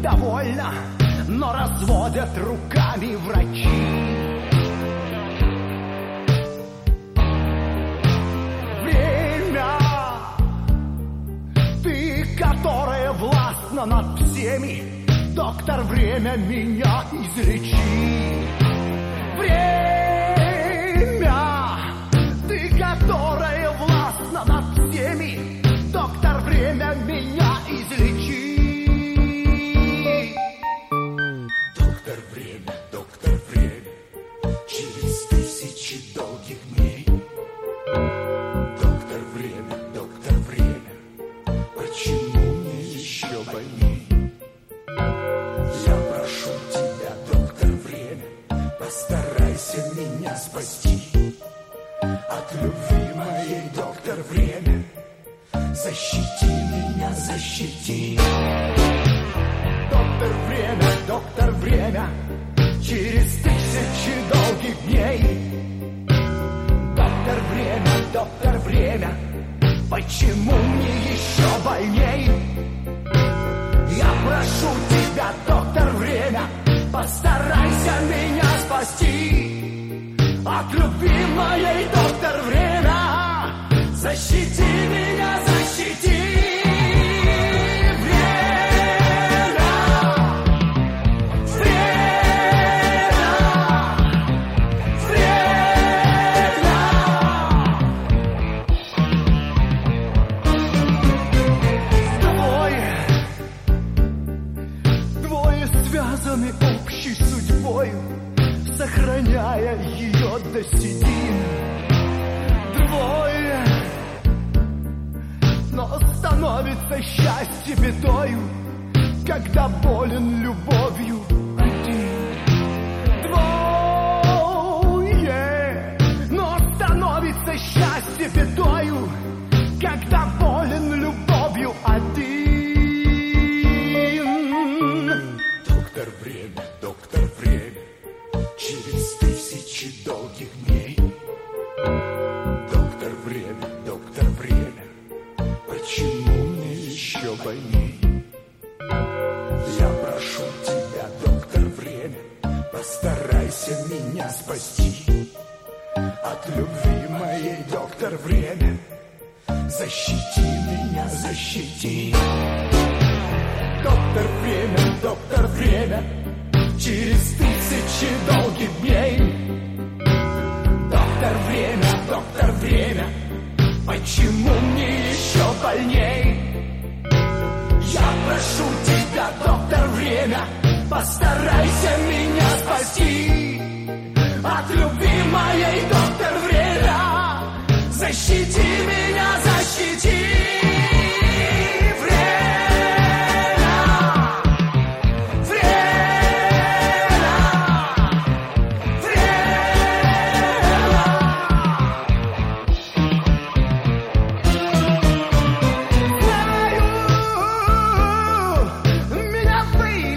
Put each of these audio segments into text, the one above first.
довольно, но разводят руками врачи. Время, ты, которая властна над всеми, доктор, время, меня излечи. Время, ты, которая властна над всеми, доктор, время, меня излечи. Доктор, время, через тысячи долгих дней. Доктор, время, почему мне еще больней? Я прошу тебя, доктор, время, постарайся меня спасти от любви моей, доктор, время. Защити меня, защити. Доктор, время, через тысячи долгих дней. Доктор, время, почему мне еще больней? Я прошу тебя, доктор, время, постарайся меня спасти от любви моей, доктор, время. Защити меня, защити. Общей судьбою, сохраняя ее до седин. Двое, но становится счастье бедою, когда болен любовью один. Двое, но становится счастье бедою, когда болен любовью один. Доктор, время, через тысячи долгих дней. Доктор, время, почему мне еще больней? Я прошу тебя, доктор, время, постарайся меня спасти от любви моей, доктор, время. Защити меня, защити. Доктор, время, через тысячи долгих дней. Доктор, время, почему мне еще больней? Я прошу тебя, доктор, время, постарайся меня спасти от любви моей, доктор, время. Защити меня, защити.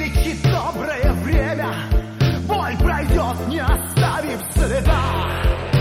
Не оставив следа.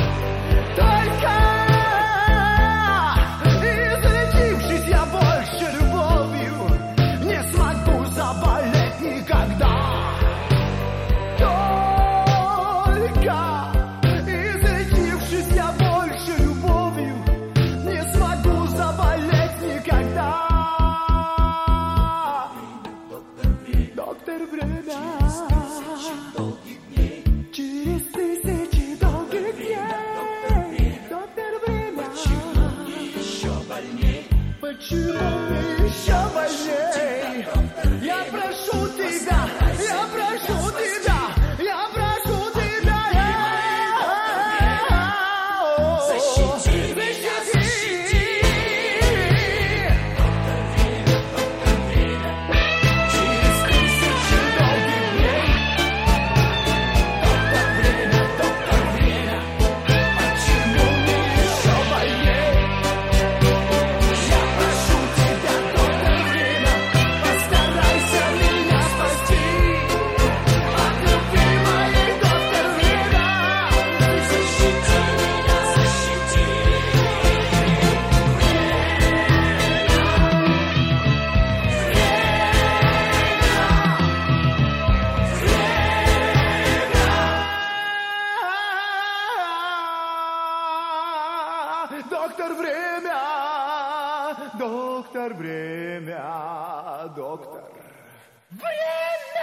Доктор, время, доктор. Время!